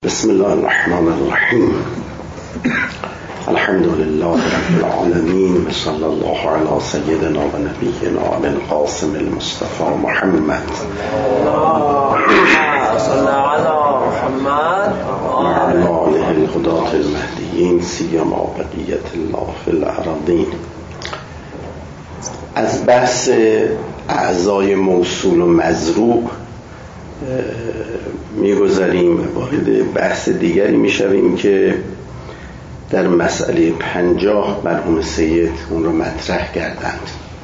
بسم الله الرحمن الرحیم. الحمد لله رب العالمین و صلی الله علی سیدنا و نبینا ابی القاسم المصطفى محمد صلی علی محمد و علی آله الهداة المهدیین سیما بقیة الله فی الارضین. از بحث اعضای موصول و مضروب میگذاریم و وارد بحث دیگری میشویم که در مسئله 50 مرحوم سید اون رو مطرح کردند.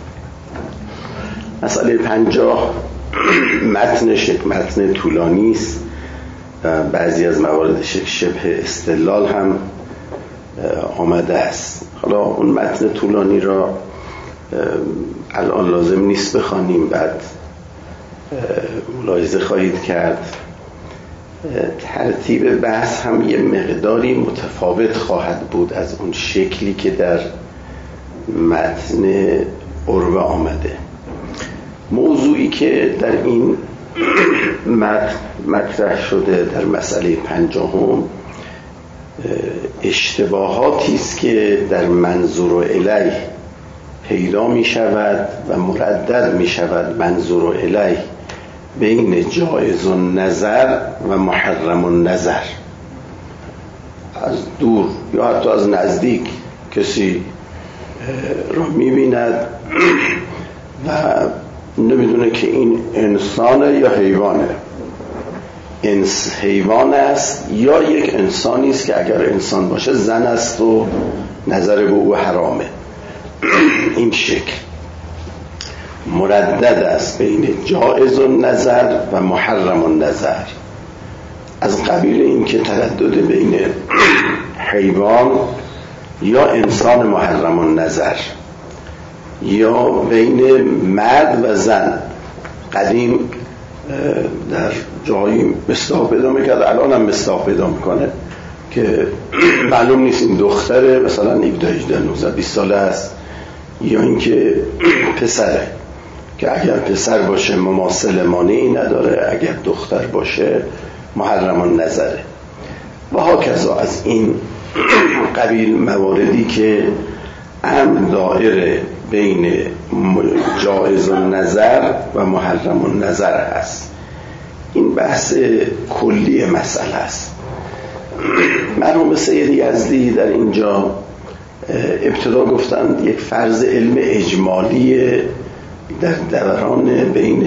مسئله 50 متنش یک متن طولانی است، بعضی از مواردش شبه استدلال هم آمده است. حالا اون متن طولانی را الان لازم نیست بخوانیم، بعد ملاحظه خواهید کرد ترتیب بحث هم یه مقداری متفاوت خواهد بود از اون شکلی که در متن عروه آمده. موضوعی که در این متن مطرح شده در مسئله 50 اشتباهاتی است که در منظور الیه پیدا می شود و مردد می شود منظور الیه بین جایز النظر و محرم النظر. از دور یا حتی از نزدیک کسی را می بیند و نمیدونه که این انسانه یا حیوانه، حیوان است یا یک انسانی است که اگر انسان باشه زن است و نظر به او حرامه. این شکل مردد است بین جائز النظر و محرم النظر، از قبیل این که تردد بین حیوان یا انسان محرم النظر یا بین مرد و زن. قدیم در جایی مصداق پیدا میکرد، الان هم مصداق پیدا میکنه که معلوم نیست این دختره مثلا 17 18 19 20 ساله است یا اینکه پسره، که اگر پسر باشه مماثل مانعی نداره، اگر دختر باشه محرم النظره و هاکذا از این قبیل مواردی که امر دائره بین جائز النظر و محرم النظر هست. این بحث کلی مسئله است. مرحوم سید یزدی در اینجا ابتدا گفتند یک فرض علم اجمالی در دوران بین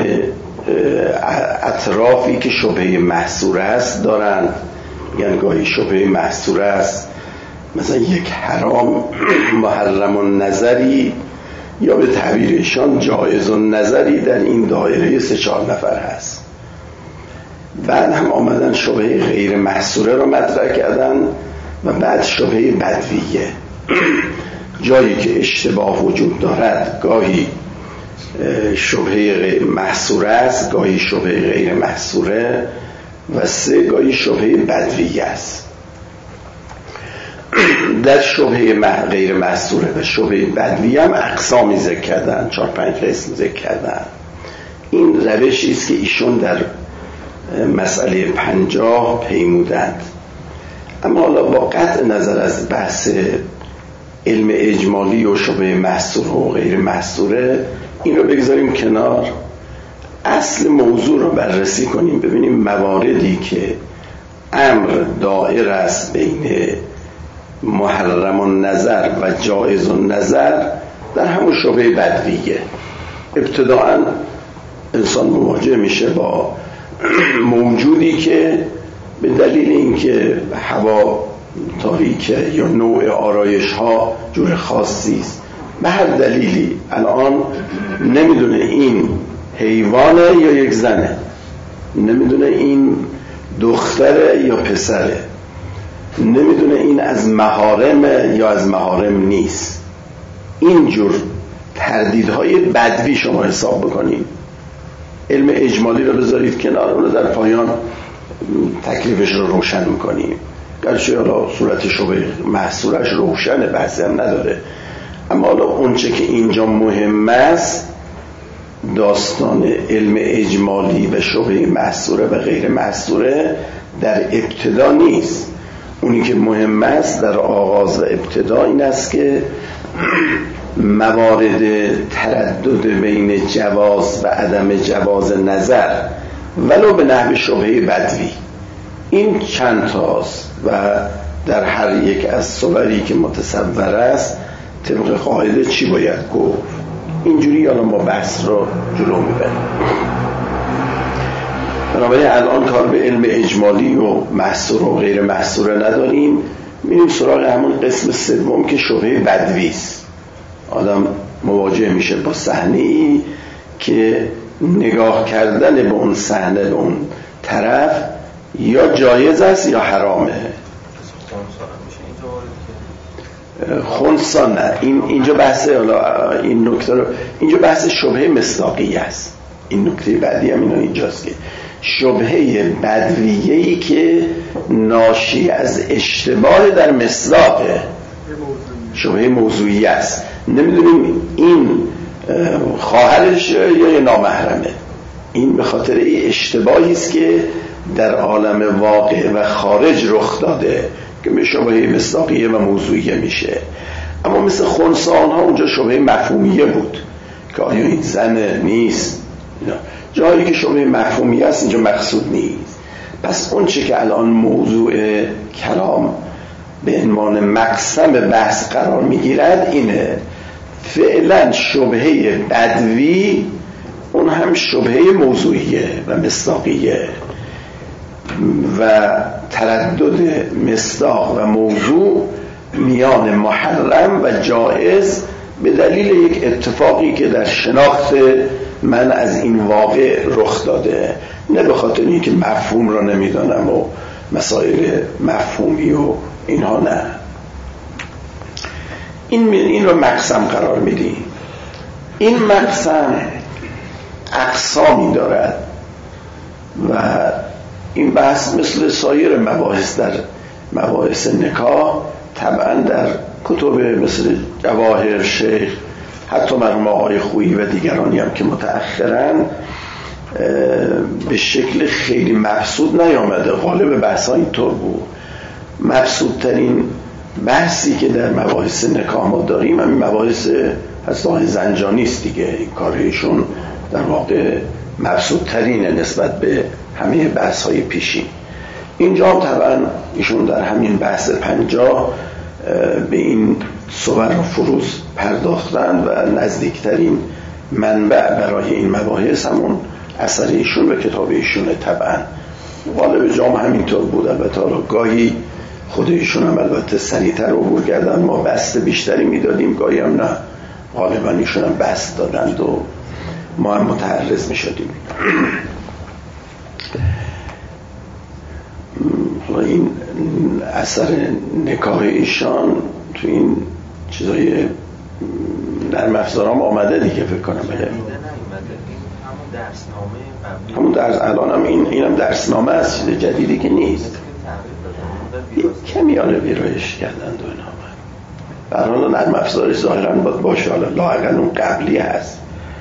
اطرافی که شبهه محصوره است دارند، یعنی گاهی شبهه محصوره است مثلا یک حرام محرم النظری یا به تعبیرشان جایز النظری در این دایره 3-4 نفر هست. بعد هم آمدن شبهه غیر محصوره را مطرح کردن و بعد شبهه بدویه، جایی که اشتباه وجود دارد گاهی شبهه غیر محصوره است، گاهی شبهه غیر محصوره و 3 گاهی شبهه بدویه است. در شبهه غیر محصوره و شبهه بدویه هم اقسامی ذکر کردن، 4-5 قسم ذکر کردن. این روشی است که ایشون در مسئله 50 پیمودند. اما حالا با قطع نظر از بحث علم اجمالی و شبهه محصوره و غیر محصوره این رو بگذاریم کنار، اصل موضوع رو بررسی کنیم، ببینیم مواردی که امر دائر است بین محرم النظر و جائز النظر در همون شبهه بدویه. ابتداعا انسان مواجه میشه با موجودی که به دلیل اینکه هوا تاریکه یا نوع آرایش ها جور خاصی است، به هر دلیلی الان نمیدونه این حیوانه یا یک زنه، نمیدونه این دختره یا پسره، نمیدونه این از محارمه یا از محارم نیست. اینجور تردیدهای بدوی شما حساب بکنید. علم اجمالی رو بذارید کنار، اون رو در پایان تکلیفش رو روشن میکنیم. گرچه حالا صورت شبه محصورش روشنه، بحثی هم نداره، اما حالا اونچه که اینجا مهم است داستان علم اجمالی و شبهه محصوره و غیر محصوره در ابتدا نیست. اونی که مهم است در آغاز و ابتدا این است که موارد تردد بین جواز و عدم جواز نظر ولو به نحو شبهه بدوی این چند تاست و در هر یک از صوری که متصور است طبق قاعده چی باید گفت. اینجوری الان ما بحث رو جلو میبریم. بنابراین الان کار به علم اجمالی و محصور و غیر محصور نداریم، میریم سراغ همون قسم سوم که شبهه بدوی است. آدم مواجه میشه با صحنه‌ای که نگاه کردن به اون صحنه به اون طرف یا جایز است یا حرامه. خنثی نه، اینجا بحث این نکته رو اینجا بحث شبهه مصداقی است. این نکته بعدی هم اینجاست که شبهه بدویه‌ای که ناشی از اشتباه در مصداقه، شبهه موضوعی است. نمیدونیم این خواهرش یا نامحرمه. این به خاطر اشتباهی است که در عالم واقع و خارج رخ داده که به شبهه مصداقیه و موضوعیه میشه. اما مثل خنثی ها اونجا شبهه مفهومیه بود که آیا این زن نیست. جایی که شبهه مفهومیه است اینجا مقصود نیست. پس اون چه که الان موضوع کلام به عنوان مقسم بحث قرار میگیرد اینه. فعلا شبهه بدوی اون هم شبهه موضوعیه و مصداقیه و تردد مصداق و موضوع میان محرم و جائز به دلیل یک اتفاقی که در شناخت من از این واقع رخ داده، نه به خاطر اینکه مفهوم را نمیدانم و مسائل مفهومی و اینها. نه، این رو مقسم قرار میدیم. این مقسم اقسامی دارد و این بحث مثل سایر مباحث در مباحث نکاح طبعا در کتب مثل جواهر شیخ، حتی مرحوم آقای خویی و دیگرانی هم که متأخرن به شکل خیلی مبسوط نیامده. غالب بحث ها اینطور بود. مبسوط ترین بحثی که در مباحث نکاح ما داریم همین مباحث هست آقای زنجانی است دیگه. این کارشون در واقع مبسوط ترینه نسبت به همه بحث های پیشین. اینجا طبعا ایشون در همین بحث 50 به این صور و فروز پرداختن و نزدیکترین منبع برای این مباحث همون اثر ایشون و کتاب ایشونه. طبعا غالب جام همینطور بود. البته گاهی خود ایشون هم البته سریعتر عبور کردن، ما بسط بیشتری میدادیم، گاهی هم نه، غالبا ایشون هم بسط دادند و ما هم متعرض میشدیم. این اثر نکاح ایشان تو این چیزای نرم افزارام آمده دیگه فکر کنم. بله همون درس الان هم اینم درسنامه است، چیز جدیدی که نیست. کمی حالا ویرایش کردند و اینا. در حال نرم افزارش ظاهرا باشه، حالا لااقل اون قبلی هست.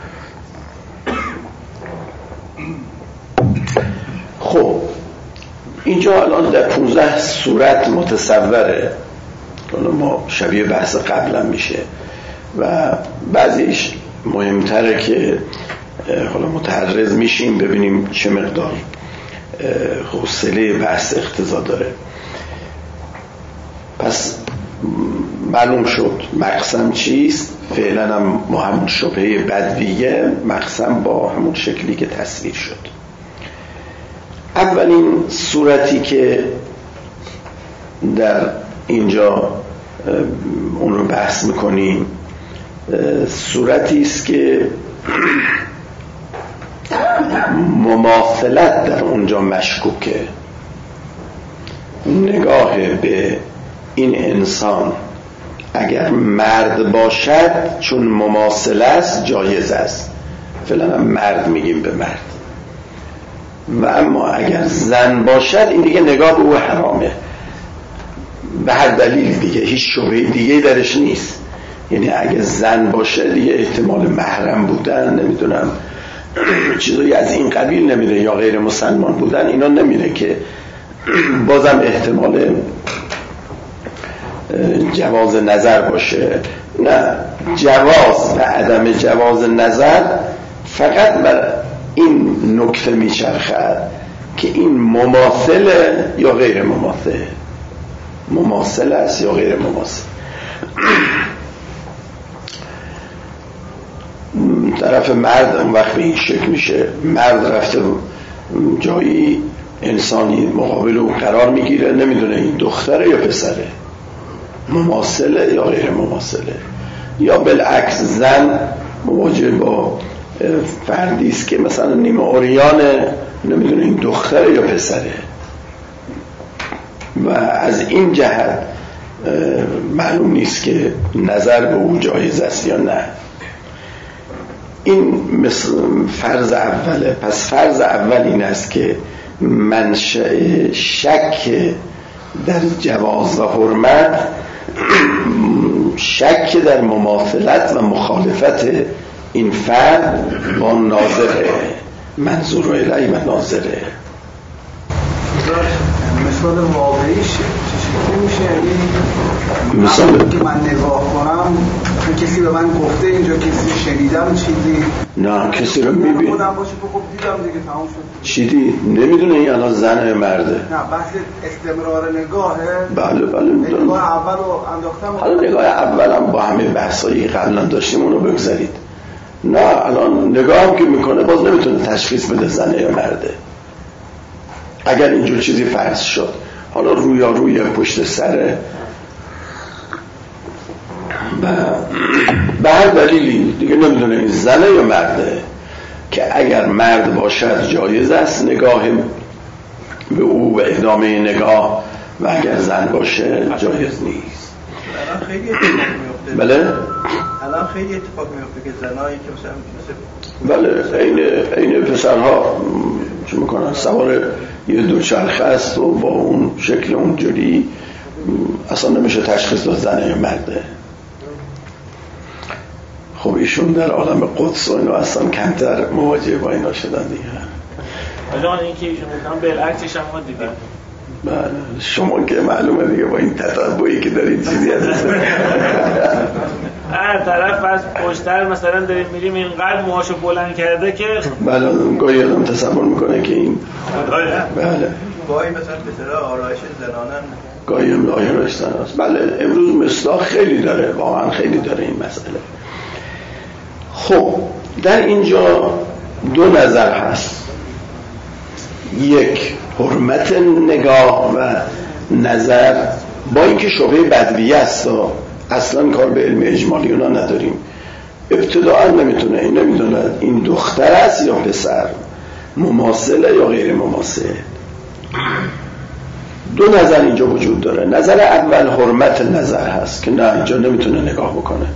خب اینجا الان در 15 صورت متصوره. ما شبیه بحث قبلا میشه و بعضیش مهمتره که حالا متعرض میشیم ببینیم چه مقدار حوصله بحث اقتضا داره. پس معلوم شد مقسم چیست. فعلا هم ما همون شبهه بدویه مقسم با همون شکلی که تصویر شد. اولین صورتی که در اینجا اون رو بحث میکنیم صورتی است که مماثلت در اونجا مشکوکه. نگاه به این انسان اگر مرد باشد چون مماثل است جایز است، فعلا هم مرد میگیم به مرد، و اما اگر زن باشد این دیگه نگاه به او حرامه به هر دلیل دیگه، هیچ شبهه دیگه درش نیست. یعنی اگه زن باشه دیگه احتمال محرم بودن، نمیدونم چیزایی از این قبیل نمیره یا غیر مسلمان بودن اینا نمیره که بازم احتمال جواز نظر باشه. نه، جواز و عدم جواز نظر فقط بر این نکته میچرخد که این مماثله یا غیر مماثل، مماثل است یا غیر مماثل. طرف مرد اون وقت به این شکل میشه، مرد رفته جایی انسانی مقابل اون قرار میگیره، نمیدونه این دختره یا پسره، مماثله یا غیر مماثله. یا بالعکس زن مواجه با فردی است که مثلا نیمه عریانه، نمیدونه این دختره یا پسره و از این جهت معلوم نیست که نظر به او جایز است یا نه. این مثل فرض اوله. پس فرض اول این است که منشأ شک در جواز و حرمت شک در مماثلت و مخالفت این فرد با ناظره، منظور الیه و ناظره. مثال واقعیش چه میشه؟ مثال که من نگاه کنم کسی به من گفته اینجا کسی شنیدم چیزی، نه کسی رو میبین خودم باشه که خب دیدم دیگه تمام شد. چیدی نمیدونه این الان زن مرده. نه بحث استمرار نگاهه. بله میدونم. نگاه اول رو انداختم. حالا نگاه اولم با همه بحثایی قبلا داشتیم اونو بگذارید. نه الان نگاه هم که میکنه باز نمیتونه تشخیص بده زنه یا مرده. اگر اینجور چیزی فرض شد، حالا روی پشت سره به هر دلیلی دیگه نمیدونه این زنه یا مرده، که اگر مرد باشد جایز است نگاه به او و ادامه نگاه، و اگر زن باشه جایز نیست. الان خیلی اتفاق میفته. بله الان خیلی اتفاق میفته که زنایی که مثلا بله این پسرها چه میکنن سوار یه دوچرخه است و با اون شکل اونجوری اصلا نمیشه تشخیص داد زنه یا مرده. خب ایشون در عالم قدس و اینا اصلا کمتر مواجه با اینا شدن دیگه. الان این که ایشون میکنم بالعکسش هم ما دیدیم. بله شما که معلومه دیگه با این تتبعی که دارید چیزی هست. هر طرف از پشتر مثلا داریم میریم اینقدر موهاشو بلند کرده که بله گاهی آدم تصور میکنه که این بله گاهی مثلا پسرها آرایش زنانن، گاهی هم آرایش زنان است. بله امروز مصداق خیلی داره، واقعا خیلی داره این مسئله. خب در اینجا دو نظر هست، یک حرمت نگاه و نظر با اینکه شبهه بدویه است و اصلا کار به علم اجمالی اونا نداریم. ابتداء نمیدونه این دختر است یا پسر، مماثله یا غیر مماثل. دو نظر اینجا وجود داره. نظر اول حرمت نظر هست که نه اینجا نمیتونه نگاه بکنه،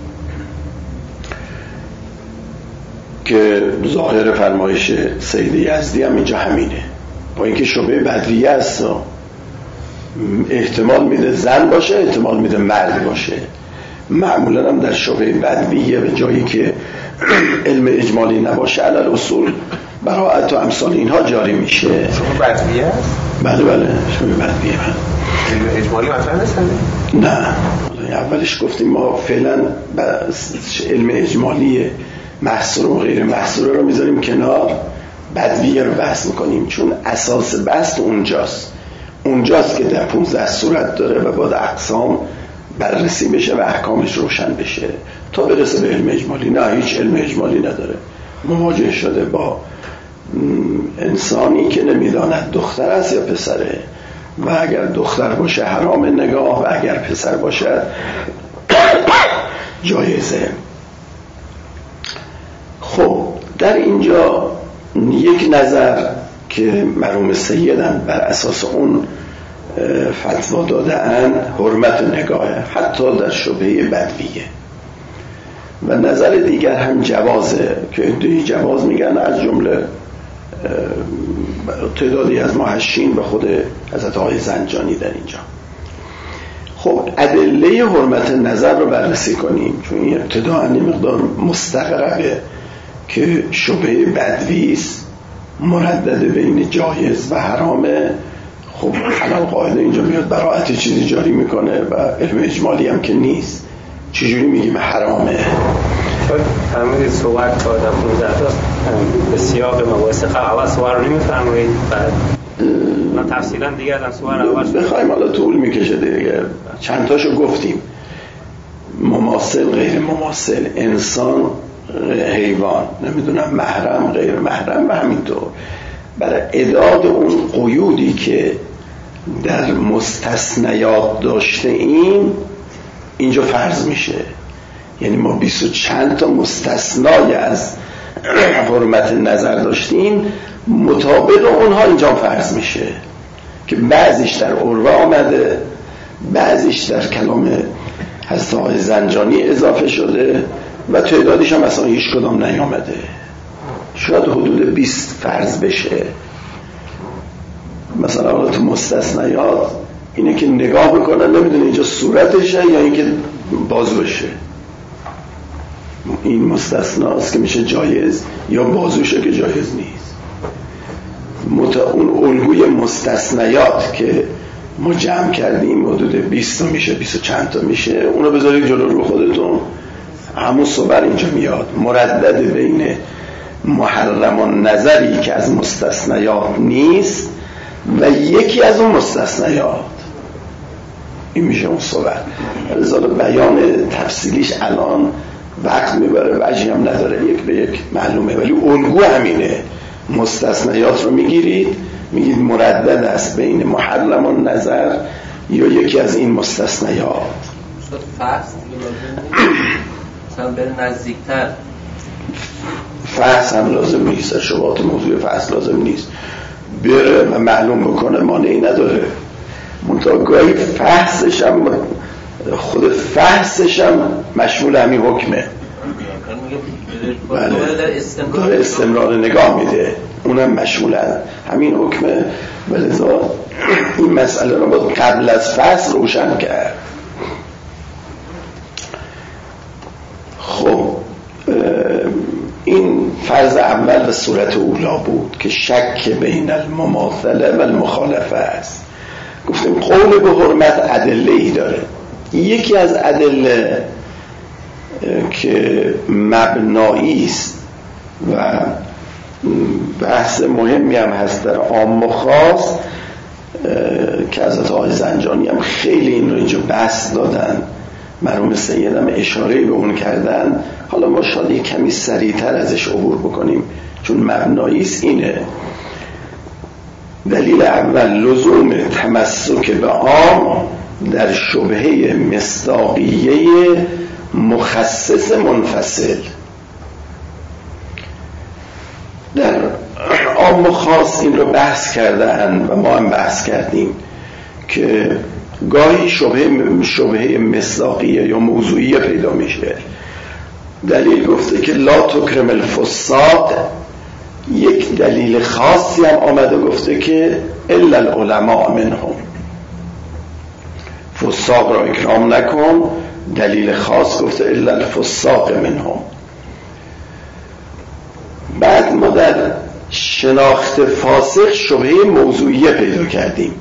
که ظاهر فرمایش سید یزدی هم اینجا همینه. با اینکه شبهه بدویه است و احتمال میده زن باشه، احتمال میده مرد باشه. معمولا هم در شبهه بدویه به جایی که علم اجمالی نباشه علل اصول براءت و امثال اینها جاری میشه. شبهه بدویه است؟ بله شبهه بدویه. علم اجمالی مثلا هستن؟ نه اولش گفتیم ما فعلا علم اجمالی محصور و غیر محصور رو میذاریم کنار، بدویه رو بحث میکنیم، چون اساس بحث اونجاست که در 15 صورت داره و باید اقسام بررسی بشه و احکامش روشن بشه تا برسه به علم اجمالی. نه هیچ علم اجمالی نداره، مواجه شده با انسانی که نمیداند دختر است یا پسره، و اگر دختر باشه حرام نگاه و اگر پسر باشه جایزه. خب در اینجا یک نظر که مرحوم سیدن بر اساس اون فتوا داده‌اند حرمت نگاه حتی در شبهه بدویه، و نظر دیگر هم جوازه که ادعای جواز میگن، از جمله تعدادی از محشین به خود حضرت آقای زنجانی در اینجا. خب ادله حرمت نظر رو بررسی کنیم، چون این ابتداء مقدار مستغربه که شبهه بدویست، مردد بین جایز و حرامه. خب حلال قاعده اینجا میاد براعت چیزی جاری میکنه و علم اجمالی هم که نیست، چجوری میگیم حرامه؟ فرمودید صحبت کردم مجدد به سیاق مباحث اول سوال رو نمیفرمایید، بعد من تفصیلا دیگه از سوال اول بخوایم حالا طول میکشه دیگه. چند تاشو گفتیم، مماثل غیر مماثل، انسان حیوان، نمیدونم محرم غیر محرم و همینطور. برای اعداد اون قیودی که در مستثنیات داشته ایم اینجا فرض میشه. یعنی ما 20 و چند تا مستثنای از حرمت نظر داشتیم، مطابق اونها اینجا فرض میشه که بعضیش در عروه آمده، بعضیش در کلام حضرت آقای زنجانی اضافه شده و تعدادش هم اصلا هیچ کدام نیامده. شاید حدود 20 فرض بشه. مثلا حالا تو مستثنیات اینه که نگاه بکنن نمیدونه اینجا صورتشه یا اینکه بازوشه. این مستثناست که میشه جایز، یا بازوشه که جایز نیست. اون الگوی مستثنیات که ما جمع کردیم حدود 20 تا میشه، 20 و چند تا میشه، اونو بذارید جلو رو خودتون. همون صبر اینجا میاد، مردد بین محرم و نظری که از مستثنیات نیست و یکی از اون مستثنیات، این میشه اون صبر. رضا بیان تفصیلیش الان وقت میبره، وجهی هم نداره، یک به یک معلومه، ولی الگو همینه. مستثنیات رو میگیرید، میگید مردد است بین محرم و نظر یا یکی از این مستثنیات. فحص مثلا بره نزدیکتر، فحص هم لازم نیست، شبهات موضوع فحص لازم نیست، بره و معلوم بکنه، مانعی نداره. منتها گاهی فحصش هم، خود فحصش هم مشمول همین حکمه. بله، داره استمرار نگاه میده، اونم مشمول همین حکمه. ولذا این مسئله رو باید قبل از فحص روشن کرد. خب این فرض اول و صورت اولا بود که شک بین المماثله و المخالفه است. گفتیم قول به حرمت ادله ای داره. یکی از ادله که مبنایی است و بحث مهمی هم هست در عام و خاص که حضرت آقای زنجانی هم خیلی این رو اینجا بحث دادن، مرحوم سید هم اشاره به اون کردن. حالا ما شاید یک کمی سریعتر ازش عبور بکنیم چون مبنایی است. اینه دلیل اول، لزوم تمسک به عام در شبهه مصداقیه مخصص منفصل. در عام و خاص این رو بحث کردن و ما هم بحث کردیم که گاهی شبهه مصداقیه یا موضوعیه پیدا میشه. دلیل گفته که لا تکرم الفساق، یک دلیل خاصی هم آمده گفته که الا العلماء منهم، فساق را اکرام نکن. دلیل خاص گفته الا الفساق منهم. بعد ما در شناخت فاسق شبهه موضوعیه پیدا کردیم،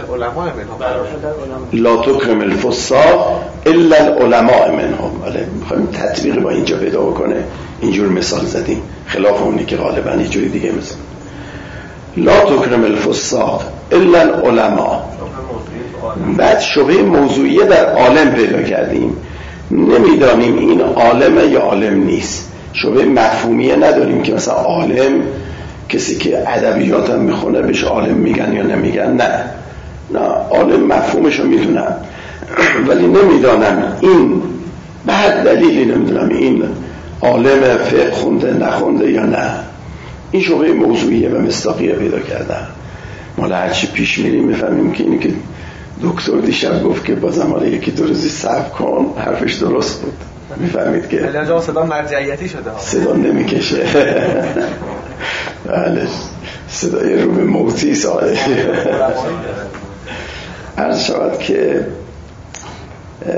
لا تکرم الفساق الا العلماء منهم. ولی میخوایم تطبیق با اینجا پیدا بکنه، اینجور مثال زدیم، خلاف اونی که غالبا یه جوری دیگه مثال. لا تکرم الفساق الا العلماء. بعد شبهه موضوعیه در عالم پیدا کردیم، نمیدانیم این عالمه یا عالم نیست. شبهه مفهومیه نداریم که مثلا عالم کسی که ادبیات هم میخونه بهش عالم میگن یا نمیگن. نه عالم مفهومش رو میدونم ولی نمیدانم این به هر دلیلی نمیدونم این عالم فقه خونده نخونده یا نه. این شبهه موضوعیه و مصداقیه پیدا کردن. ما هرچی پیش میریم میفهمیم که اینی که دکتر دیشب گفت که بازم حالا یکی دو روزی صبر کن، حرفش درست بود. میفهمید که الان صدا مرجعیتی شده، صدا نمیکشه. بله، صدای رو به موتی ساده. عرض شود که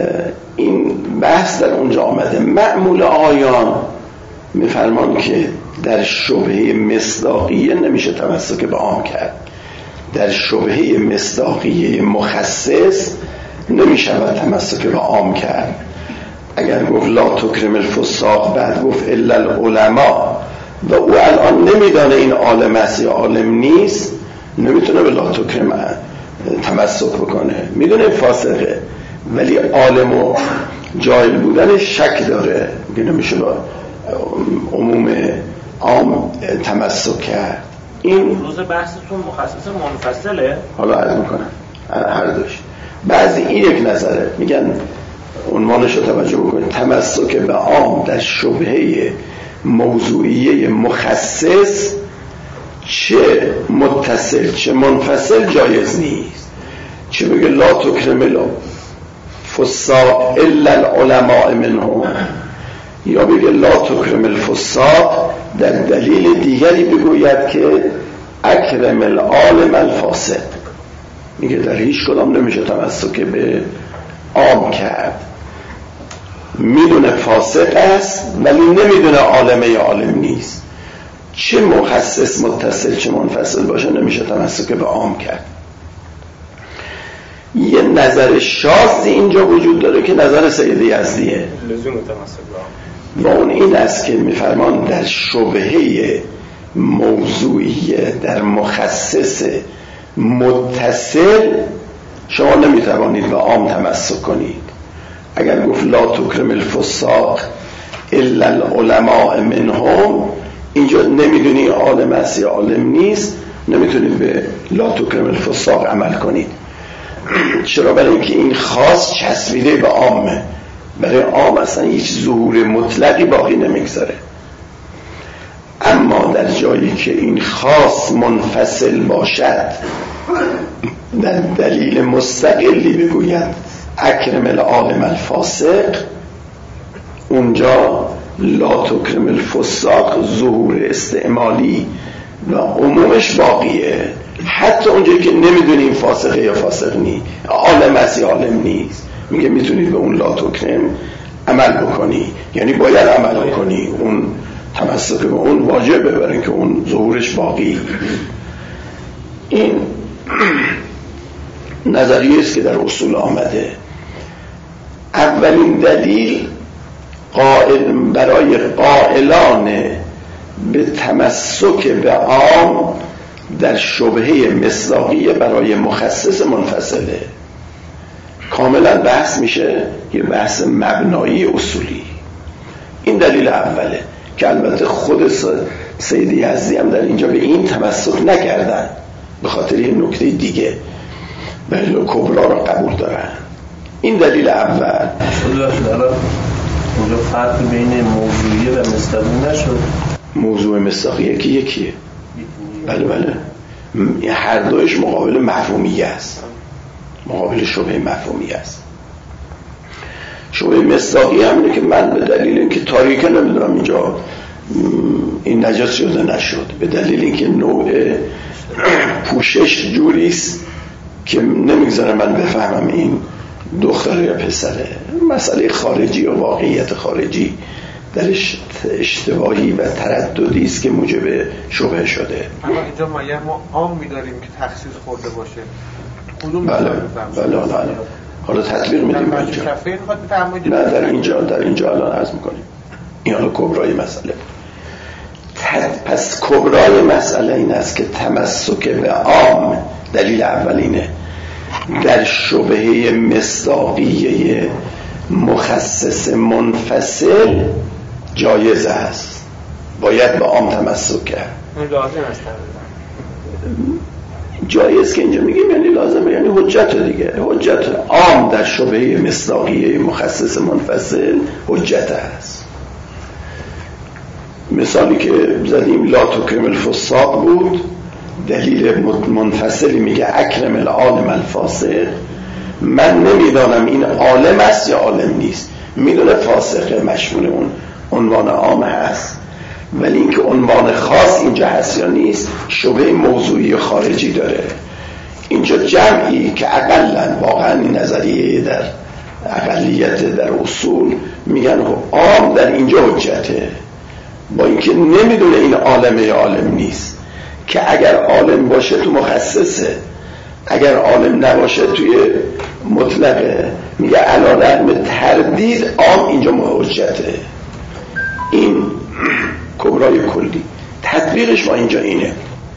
این بحث در اونجا آمده. معمول آیان میفرمان که در شبهه مصداقیه نمیشه تمسک به عام کرد، در شبهه مصداقیه مخصص نمیشه تمسک به عام کرد. اگر گفت لا تکرم الفساق بعد گفت الا العلماء و او الان نمیدانه این عالم است یا عالم نیست، نمیتونه به لا تکرم تمسک بکنه، میدونه فاسقه ولی عالم و جاهل بودنش شک داره، میگه نمیشه با عموم عام تمسک کرد. این روز بحثتون مخصص منفصله؟ حالا عرض میکنم هر دوش. بعضی این یک نظره، میگن عنوانش رو توجه بکنید، تمسک به عام در شبهه موضوعیه مخصص چه متصل چه منفصل جایز نیست. چه بگه لا تکرم الفساق الا العلماء منهم، یا بگه لا تکرم الفساق در دلیل دیگری بگوید که اکرم العالم الفاسق، میگه در هیچ کدام نمیشه تمسک به عام کرد، میدونه فاسق است ولی نمیدونه عالمه یا عالم نیست. چه مخصص متصل چه منفصل باشه نمیشه تمسک به عام کرد. یه نظر شاذی اینجا وجود داره که نظر سید یزدیه، لزوم تمسک به عام، و اون این است که میفرمان در شبهه موضوعیه در مخصص متصل شما نمیتوانید به عام تمسک کنید. اگر گفت لا تکرم الفساق الا العلماء منهم، اینجا نمیدونی عالم است یا عالم نیست، نمیتونید به لا تکرم الفساق عمل کنید. چرا؟ برای اینکه این خاص چسبیده به عامه، برای عام اصلا هیچ ظهور مطلقی باقی نمیگذاره. اما در جایی که این خاص منفصل باشد، در دلیل مستقلی بگوید اکرم العالم الفاسق، اونجا لا تکرم الفساق ظهور استعمالی و عمومش باقیه. حتی اونجایی که نمیدونیم فاسقه یا فاسق نیست، عالم است یا عالم نیست، میگه میتونید به اون لا تکرم عمل بکنی، یعنی باید عمل بکنی، اون تمسک به اون واجبه برای اینکه اون ظهورش باقی. این نظریه است که در اصول آمده. اولین دلیل برای قائلان به تمسک به عام در شبهه مصداقیه برای مخصص منفصله. کاملا بحث میشه یه بحث مبنایی اصولی. این دلیل اوله که البته خود سید یزدی هم در اینجا به این تمسک نکردن، به خاطر یه نکته دیگه دلیل کبرا را قبول دارن. این دلیل اول. اونجا فرق بین موضوعیه و مصداقی نشد؟ موضوع مصداقیه که یکیه. بله بله، هر دوش مقابل مفهومیه است، مقابل شبه مفهومیه است. شبه مصداقی همینه که من به دلیل اینکه تاریکه نمیدونم اینجا این نجس شده نشد، به دلیل اینکه نوع پوشش جوریست که نمیگذاره من بفهمم این دختره یا پسره. مسئله خارجی و واقعیت خارجی درش اشتباهی و ترددی است که موجب شبهه شده. اما اینجا ما عام می‌داریم که تخصیص خورده باشه. کدوم بله بله. حالا تطبیق میدیم اینجا. نه در اینجا الان عرض میکنیم. این حالا کبرای مسئله. پس کبرای مسئله این است که تمسک به عام، دلیل اولینه، در شبهه مصداقیه مخصص منفصل جایز است، باید به عام تمسک کرد. لازم است جایز که اینجا میگیم یعنی لازمه، یعنی حجت دیگه، حجت عام در شبهه مصداقیه مخصص منفصل حجت است. مثالی که زدیم لا تکرم الفساق بود، دلیل منفصلی میگه اکرم العالم الفاسق. من نمیدانم این عالم است یا عالم نیست، میدونه فاسقه، مشمول اون عنوان عام هست، ولی اینکه عنوان خاص اینجا هست یا نیست شبه موضوعی خارجی داره. اینجا جمعی که اقلن، واقعا این نظریه در اقلیت در اصول میگن عام در اینجا حجته، با اینکه نمیدونه این عالمه یا عالم نیست، که اگر عالم باشه تو مخصصه، اگر عالم نباشه توی مطلقه. میگه علی‌رغم تردید عام اینجا حجته. این کبرای کلی. تطبیقش ما اینجا اینه،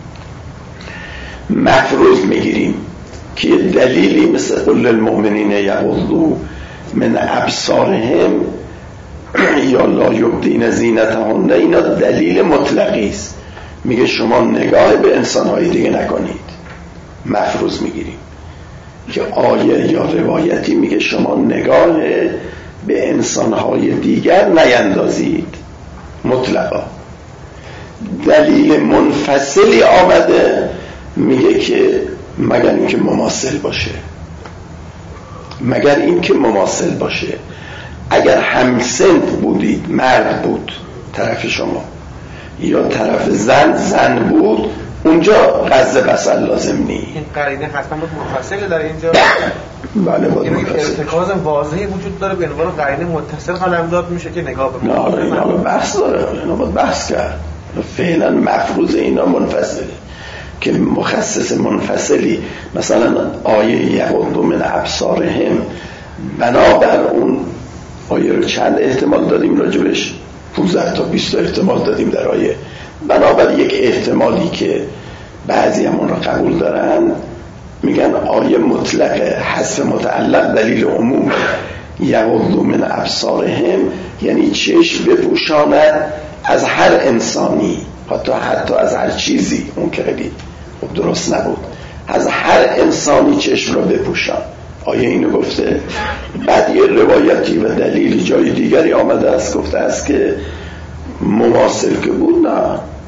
مفروض میگیریم که دلیلی مثل قل للمؤمنین یغضوا من ابصارهم یا لا یبدین زینتهن، اینا دلیل مطلقی است. میگه شما نگاه به انسانهای دیگه نکنید. مفروض میگیریم که آیه یا روایتی میگه شما نگاه به انسانهای دیگر نیندازید مطلقا. دلیل منفصلی آمده میگه که مگر اینکه مماثل باشه، مگر اینکه مماثل باشه. اگر همسنت بودید، مرد بود طرف شما یا طرف زن بود، اونجا قصد بصر لازم نیست. این قرینه حتما بود متصل در اینجا. بله بود متصل. ارتکاز واضحی وجود داره به عنوان قرینه متصل قلمداد میشه که نگاه به نه اینا بحث داره، اینا باید بحث کرد. فعلا مفروض اینا منفصله که مخصص منفصلی، مثلا آیه یغضوا من ابصارهم، بنابر اون آیه رو چند احتمال دادیم راجبش، 15 تا 20 احتمال دادیم در آیه. بنابر یک احتمالی که بعضی هم اون رو قبول دارن میگن آیه مطلقه، حذف متعلق دلیل عموم. یغضوا من ابصارهم یعنی چشم بپوشاند از هر انسانی، حتی از هر چیزی. اون که خیلی خب درست نبود. از هر انسانی چشم رو بپوشان، آیه اینو گفته. بعد یه روایتی و دلیل جای دیگری آمده است، گفته است که مماثل که بود، نه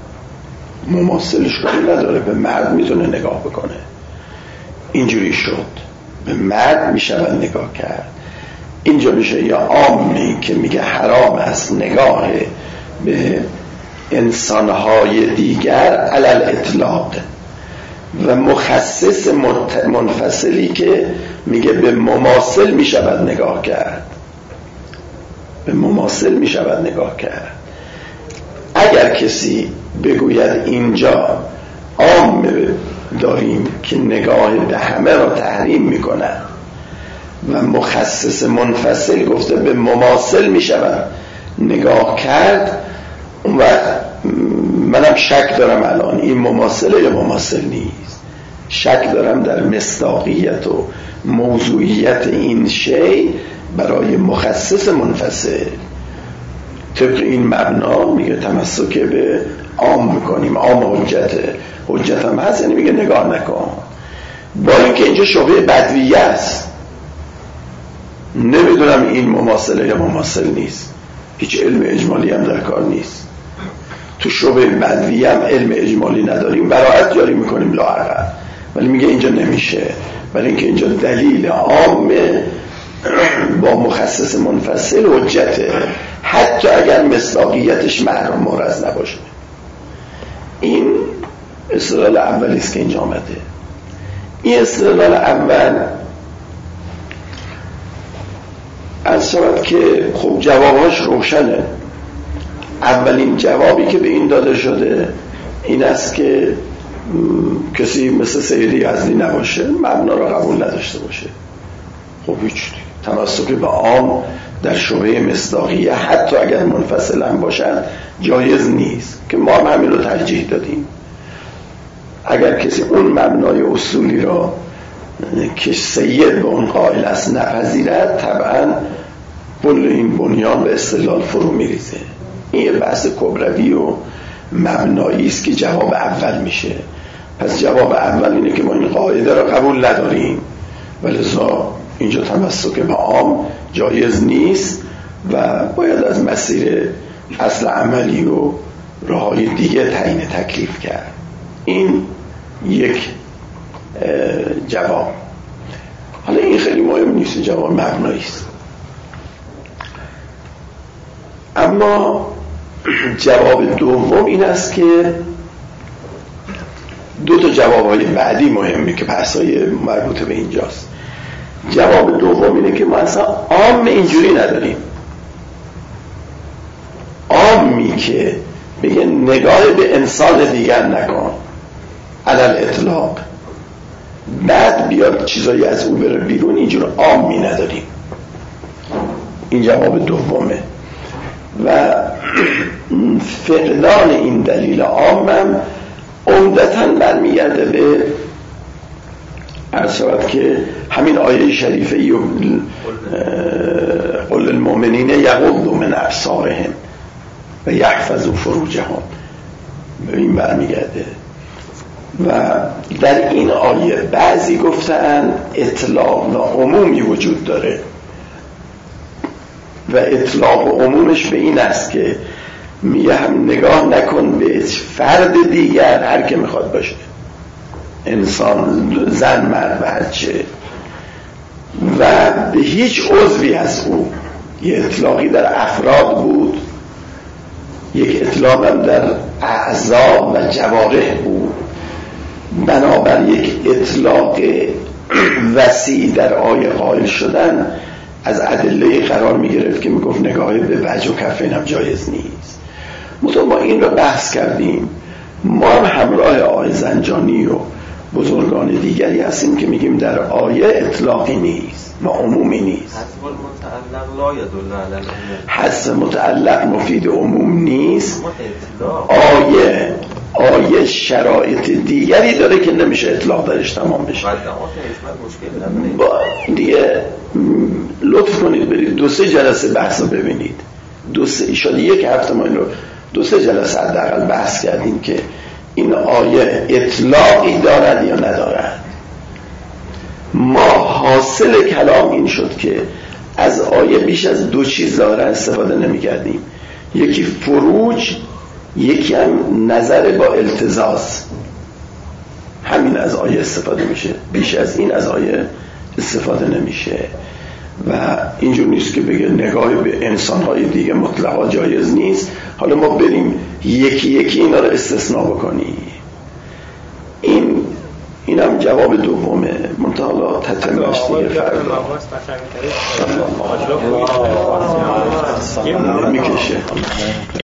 مماثلش کاری نداره، به مرد میتونه نگاه بکنه. اینجوری شد به مرد میشود نگاه کرد. اینجا میشه یا عامی که میگه حرام است نگاه به انسانهای دیگر علل اطلاق، و مخصص منفصلی که میگه به مماثل میشود نگاه کرد، به مماثل میشود نگاه کرد. اگر کسی بگوید اینجا عام داریم که نگاه به همه را تحریم میکنه و مخصص منفصل گفته به مماثل میشود نگاه کرد، اون وقت منم شک دارم الان این مماثله یا مماثل نیست. شک دارم در مصداقیت و موضوعیت این شی برای مخصص منفصل. طبق این مبنا میگه تمسک به عام میکنیم، عام حجت هم هست، یعنی میگه نگاه نکن. با اینکه اینجا شبهه بدویه است، نمیدونم این مماثله یا مماثل نیست، هیچ علم اجمالی هم در کار نیست. تو شبهه بدویه هم علم اجمالی نداریم، براعت جاری میکنیم لااقل، ولی میگه اینجا نمیشه، ولی اینکه اینجا دلیل عام با مخصص منفصل حجته، حتی اگر مصداقیتش محرم مورز نباشه. این استدلال اولی است که اینجا آمده. این استدلال اول از شود که خب جواباش روشنه. اولین جوابی که به این داده شده این است که کسی مثل سیدی یزدی نباشه، مبنا را قبول نداشته باشه. خب هیچ تمسک به عام در شبهه مصداقیه حتی اگر منفصل هم باشد جایز نیست، که ما هم همین رو ترجیح دادیم. اگر کسی اون مبنای اصولی را که سید به اون قائل است نپذیرد، طبعا کل این بنیان به استدلال فرو میریزه. این یه بحث کبروی و مبنایی است که جواب اول میشه. پس جواب اول اینه که ما این قاعده را قبول نداریم، ولذا اینجا تمسک به عام جایز نیست و باید از مسیر اصل عملی و راههای دیگه تعیین تکلیف کرد. این یک جواب. حالا این خیلی مهم نیست، جواب مبنایی است. اما جواب دوم این است که دو تا جوابهای بعدی مهمه که بحثای مربوط به اینجاست. جواب دوم اینه که ما اصلا عام اینجوری نداریم. عامی که بگه نگاه به انسان دیگر نکن علل اطلاق، بعد بیاد چیزایی از او بره بیرون، اینجور عامی نداریم. این جواب دومه. و فقدان این دلیل عامم عمدتاً برمیگرده به عرض شود که همین آیه شریفه قل المؤمنین یغضوا من ابصارهم و یحفظوا فروجهم، به این برمیگرده. و در این آیه بعضی گفتن اطلاق و عمومی وجود داره و اطلاق و عمومش به این است که میگه هم نگاه نکن به فرد دیگر، هر که میخواد باشه، انسان، زن، مرد و هرچه، و به هیچ عضوی از او. یه اطلاقی در افراد بود، یک اطلاق هم در اعضا و جوارح بود. بنابر یک اطلاق وسیع در آیه قائل شدن از ادله قرار می گرفت که می گفت نگاه به وجه و کفین هم جایز نیست. ما این رو بحث کردیم. ما هم همراه آقای زنجانی و بزرگان دیگری هستیم که میگیم در آیه اطلاقی نیست و عمومی نیست. حذف متعلق مفید عموم نیست. آیه شرایط دیگری داره که نمیشه اطلاق درش تمام بشه. دیگه لطف کنید برید 2-3 جلسه بحث رو ببینید. شاید یک هفته ما این رو 2-3 جلسه حداقل بحث کردیم که این آیه اطلاقی دارد یا ندارد. ما حاصل کلام این شد که از آیه بیش از 2 چیز ظاهرا استفاده نمی کردیم. یکی فروج، یکی هم نظر با التزاز. همین از آیه استفاده میشه، بیش از این از آیه استفاده نمیشه. و اینجور نیست که بگه نگاه به انسان‌های دیگه مطلقا جایز نیست، حالا ما بریم یکی یکی اینا رو استثناء بکنیم. این هم جواب دومه. منتها تتمش دیگه فردا میکشه.